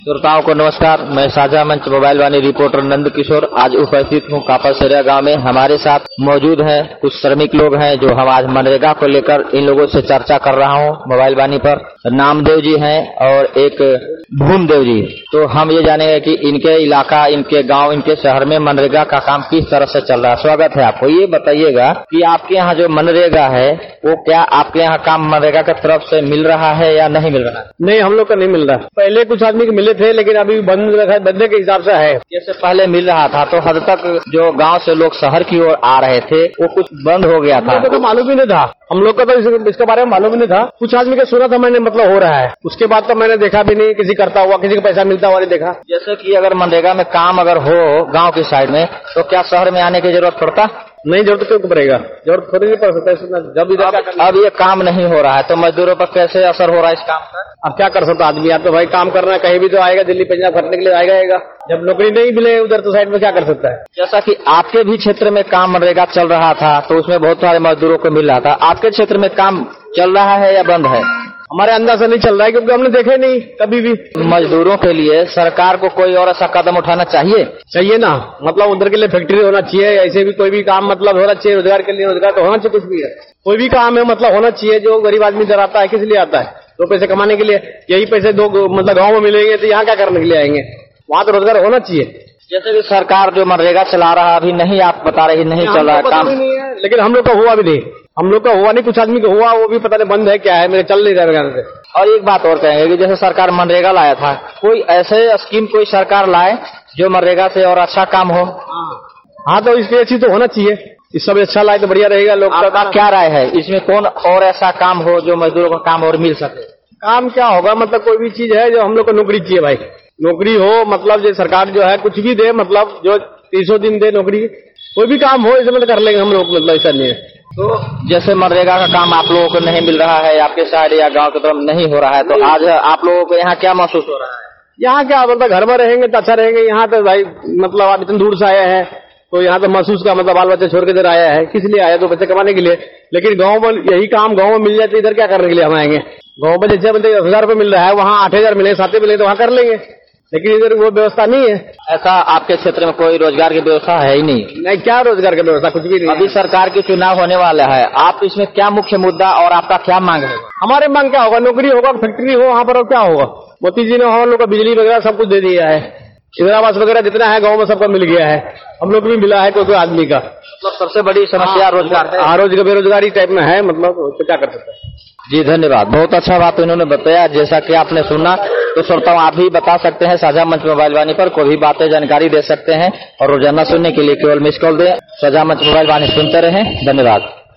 श्रोताओं को नमस्कार। मैं साझा मंच मोबाइल वाणी रिपोर्टर नंद किशोर आज उपस्थित हूँ कापासेरिया गांव में। हमारे साथ मौजूद हैं कुछ श्रमिक लोग हैं जो हम आज मनरेगा को लेकर इन लोगों से चर्चा कर रहा हूँ मोबाइल वाणी पर। नामदेव जी हैं और एक भूमदेव जी। तो हम ये जानेंगे कि इनके इलाका, इनके गांव, इनके शहर में मनरेगा का काम किस तरह से चल रहा है। स्वागत है आपको। ये बताइएगा कि आपके यहाँ जो मनरेगा है वो क्या आपके यहाँ काम मनरेगा की तरफ से मिल रहा है या नहीं मिल रहा है? नहीं, हम लोग का नहीं मिल रहा। पहले कुछ आदमी को मिले थे लेकिन अभी बंद रखा है, बंदे के हिसाब से है। जैसे पहले मिल रहा था तो हद तक जो गांव से लोग शहर की ओर आ रहे थे वो कुछ बंद हो गया था। तो मालूम ही नहीं था, हम लोग का तो इसके बारे में मालूम ही नहीं था। कुछ आदमी का सुना था मैंने, मतलब हो रहा है। उसके बाद तो मैंने देखा भी नहीं, किसी करता हुआ, किसी को पैसा मिलता हुआ नहीं देखा। जैसे कि अगर मनरेगा में काम अगर हो गांव की साइड में तो क्या शहर में आने की जरूरत पड़ता? नहीं, जरूरत क्यों पड़ेगा, जरूरत थोड़ी नहीं पड़ सकता। जब इधर अब ये काम नहीं हो रहा है तो मजदूरों पर कैसे असर हो रहा है इस काम का? अब क्या कर सकता आदमी? आप तो भाई काम करना है, कहीं भी तो आएगा, दिल्ली पंजाब खटने के लिए आएगा। जब नौकरी नहीं मिले उधर तो साइड में क्या कर सकता है। जैसा कि आपके भी क्षेत्र में काम मनरेगा चल रहा था तो उसमें बहुत सारे मजदूरों को मिल रहा था। आपके क्षेत्र में काम चल रहा है या बंद है? हमारे अंदाज से नहीं चल रहा है क्योंकि हमने देखे नहीं कभी भी। मजदूरों के लिए सरकार को कोई और ऐसा कदम उठाना चाहिए ना, मतलब उधर के लिए फैक्ट्री होना चाहिए। ऐसे भी कोई भी काम मतलब होना चाहिए, रोजगार के लिए रोजगार तो होना चाहिए। कुछ भी है, कोई भी काम है मतलब होना चाहिए। जो गरीब आदमी इधर आता है किस लिए आता है? दो पैसे कमाने के लिए। यही पैसे दो मतलब गाँव में मिलेंगे तो यहाँ क्या करने के लिए आएंगे? वहाँ तो रोजगार होना चाहिए। जैसे कि सरकार जो मनरेगा चला रहा अभी नहीं, आप बता रहे नहीं चल रहा है काम, नहीं है, लेकिन हम लोग का हुआ भी नहीं। हम लोग का हुआ नहीं, कुछ आदमी का हुआ, वो भी पता नहीं बंद है क्या है, मेरे चल नहीं रहा है। और एक बात और कहेंगे कि जैसे सरकार मनरेगा लाया था, कोई ऐसे स्कीम कोई सरकार लाए जो मनरेगा से और अच्छा काम हो। हाँ, तो इसलिए अच्छी तो होना चाहिए। इस सब अच्छा लाए तो बढ़िया रहेगा। लोग का क्या राय है इसमें? कौन और ऐसा काम हो जो मजदूरों का काम और मिल सके? काम क्या होगा, मतलब कोई भी चीज है जो हम लोग को नौकरी चाहिए भाई। नौकरी हो, मतलब जो सरकार जो है कुछ भी दे, मतलब जो 300 दिन दे नौकरी, कोई भी काम हो इसमें तो कर लेंगे हम लोग। मतलब ऐसा नहीं है। तो जैसे मनरेगा का काम आप लोगों को नहीं मिल रहा है, आपके साइड या गांव की तरफ नहीं हो रहा है, तो आज आप लोगों को यहाँ क्या महसूस हो रहा है? यहाँ क्या मतलब घर में रहेंगे तो अच्छा रहेंगे। यहाँ तो भाई मतलब आप इतनी दूर से आए हैं तो यहाँ तो महसूस का मतलब बाल बच्चे छोड़ के इधर आया है। किस लिए आया? तो बच्चे कमाने के लिए। लेकिन गाँव में यही काम गाँव में मिल जाए तो इधर क्या करने के लिए हम आएंगे? गाँव में जैसे 10,000 रुपये मिल रहा है, वहाँ 8,000 मिले, 7 मिले तो वहाँ कर लेंगे। लेकिन इधर वो व्यवस्था नहीं है। ऐसा आपके क्षेत्र में कोई रोजगार की व्यवस्था है ही नहीं? नहीं, क्या रोजगार की व्यवस्था? कुछ भी नहीं। अभी सरकार की चुनाव होने वाला है, आप इसमें क्या मुख्य मुद्दा और आपका क्या मांग है? हमारे मांग क्या होगा? नौकरी होगा, फैक्ट्री हो वहाँ पर, और क्या होगा? मोदी जी ने हम लोग को बिजली वगैरह सब कुछ दे दिया है। इंदिरावास वगैरह जितना है गाँव में सबका मिल गया है। हम लोग को भी मिला है कोई आदमी का। मतलब सबसे बड़ी समस्या रोजगार है। रोजगार बेरोजगारी टाइप में है, मतलब तो क्या कर सकते हैं। जी धन्यवाद, बहुत अच्छा बात इन्होंने बताया। जैसा कि आपने सुना तो श्रोताओं आप भी बता सकते हैं साझा मंच मोबाइल वाणी पर, कोई भी बातें जानकारी दे सकते हैं और रोजाना सुनने के लिए केवल मिस कॉल दें। साझा मंच मोबाइल वाणी सुनते रहें। धन्यवाद।